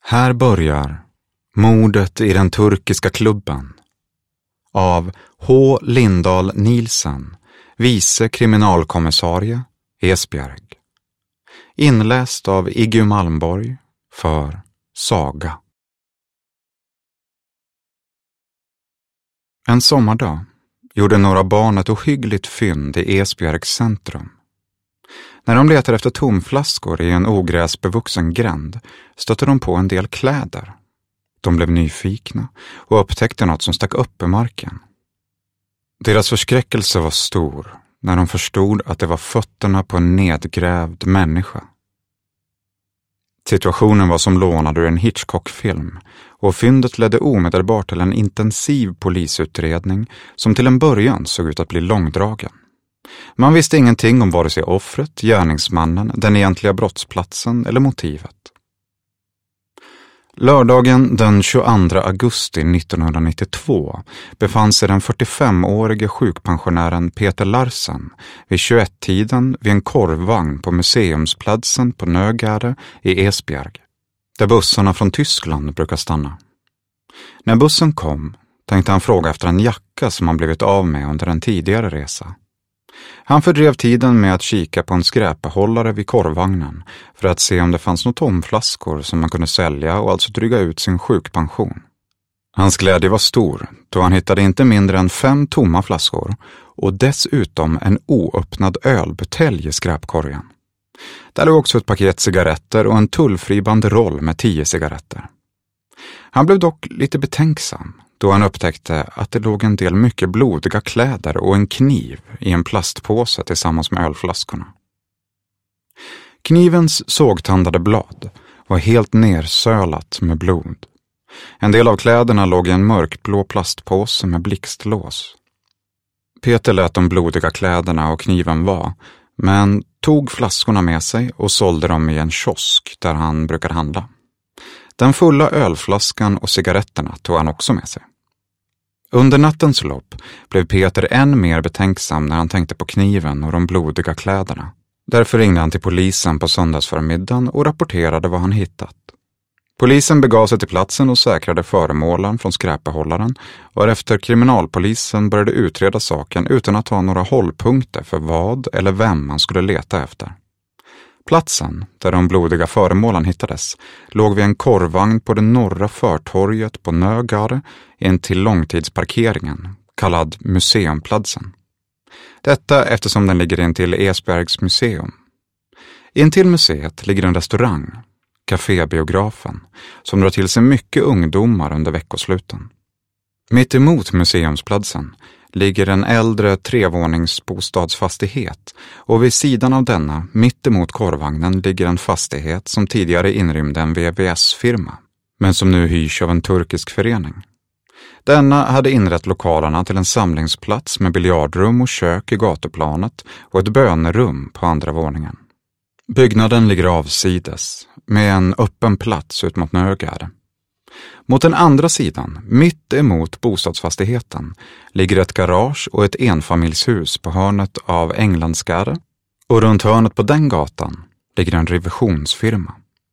Här börjar mordet i den turkiska klubben av H. Lindahl Nielsen, vice kriminalkommissarie, Esbjerg. Inläst av Iggy Malmborg för Saga. En sommardag gjorde några barn ett ohyggligt fynd i Esbjergs centrum. När de letade efter tomflaskor i en ogräsbevuxen gränd stötte de på en del kläder. De blev nyfikna och upptäckte något som stack upp i marken. Deras förskräckelse var stor när de förstod att det var fötterna på en nedgrävd människa. Situationen var som lånad ur en Hitchcock-film och fyndet ledde omedelbart till en intensiv polisutredning som till en början såg ut att bli långdragen. Man visste ingenting om vare sig offret, gärningsmannen, den egentliga brottsplatsen eller motivet. Lördagen den 22 augusti 1992 befann sig den 45-årige sjukpensionären Peter Larsen vid 21-tiden vid en korvvagn på museumsplatsen på Nögärde i Esbjerg, där bussarna från Tyskland brukar stanna. När bussen kom tänkte han fråga efter en jacka som han blivit av med under en tidigare resa. Han fördrev tiden med att kika på en skräpehållare vid korvvagnen för att se om det fanns några tomflaskor som man kunde sälja och alltså dryga ut sin sjukpension. Hans glädje var stor då han hittade inte mindre än 5 tomma flaskor och dessutom en oöppnad ölbutelj i skräpkorgen. Där låg också ett paket cigaretter och en tullfri banderoll med 10 cigaretter. Han blev dock lite betänksam då han upptäckte att det låg en del mycket blodiga kläder och en kniv i en plastpåse tillsammans med ölflaskorna. Knivens sågtandade blad var helt nersölat med blod. En del av kläderna låg i en mörkblå plastpåse med blixtlås. Peter lät de blodiga kläderna och kniven vara, men tog flaskorna med sig och sålde dem i en kiosk där han brukade handla. Den fulla ölflaskan och cigaretterna tog han också med sig. Under nattens lopp blev Peter än mer betänksam när han tänkte på kniven och de blodiga kläderna. Därför ringde han till polisen på söndagsförmiddagen och rapporterade vad han hittat. Polisen begav sig till platsen och säkrade föremålen från skräpehållaren och efter kriminalpolisen började utreda saken utan att ha några hållpunkter för vad eller vem man skulle leta efter. Platsen, där de blodiga föremålen hittades, låg vid en korvvagn på det norra förtorget på Nögärde in till långtidsparkeringen, kallad Museumplatsen. Detta eftersom den ligger in till Esbjergs museum. In till museet ligger en restaurang, Cafébiografen, som drar till sig mycket ungdomar under veckosluten. Mitt emot museumsplatsen ligger en äldre 3-våningsbostadsfastighet och vid sidan av denna, mitt emot korvvagnen, ligger en fastighet som tidigare inrymde en VVS-firma, men som nu hyrs av en turkisk förening. Denna hade inrett lokalerna till en samlingsplats med biljardrum och kök i gatuplanet och ett bönerum på andra våningen. Byggnaden ligger avsides, med en öppen plats ut mot Nögärde. Mot den andra sidan, mitt emot bostadsfastigheten, ligger ett garage och ett enfamiljshus på hörnet av Englandsgärde och runt hörnet på den gatan ligger en revisionsfirma.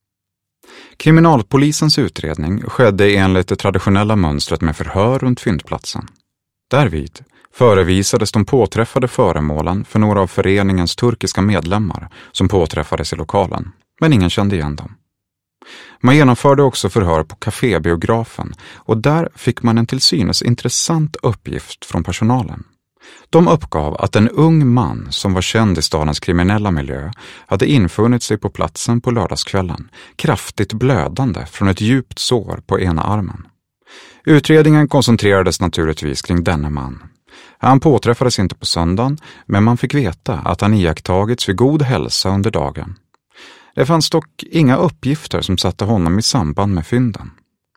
Kriminalpolisens utredning skedde enligt det traditionella mönstret med förhör runt fyndplatsen. Därvid förevisades de påträffade föremålen för några av föreningens turkiska medlemmar som påträffades i lokalen, men ingen kände igen dem. Man genomförde också förhör på Cafébiografen och där fick man en till synes intressant uppgift från personalen. De uppgav att en ung man som var känd i stadens kriminella miljö hade infunnit sig på platsen på lördagskvällen, kraftigt blödande från ett djupt sår på ena armen. Utredningen koncentrerades naturligtvis kring denne man. Han påträffades inte på söndagen, men man fick veta att han iakttagits vid god hälsa under dagen. Det fanns dock inga uppgifter som satte honom i samband med fynden.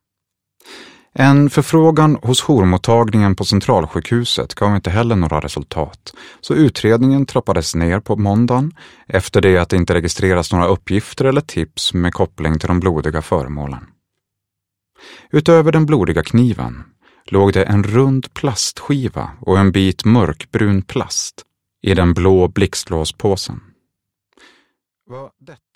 En förfrågan hos jourmottagningen på centralsjukhuset gav inte heller några resultat, så utredningen trappades ner på måndagen efter det att det inte registreras några uppgifter eller tips med koppling till de blodiga föremålen. Utöver den blodiga kniven låg det en rund plastskiva och en bit mörkbrun plast i den blå blixtlåspåsen. Vad detta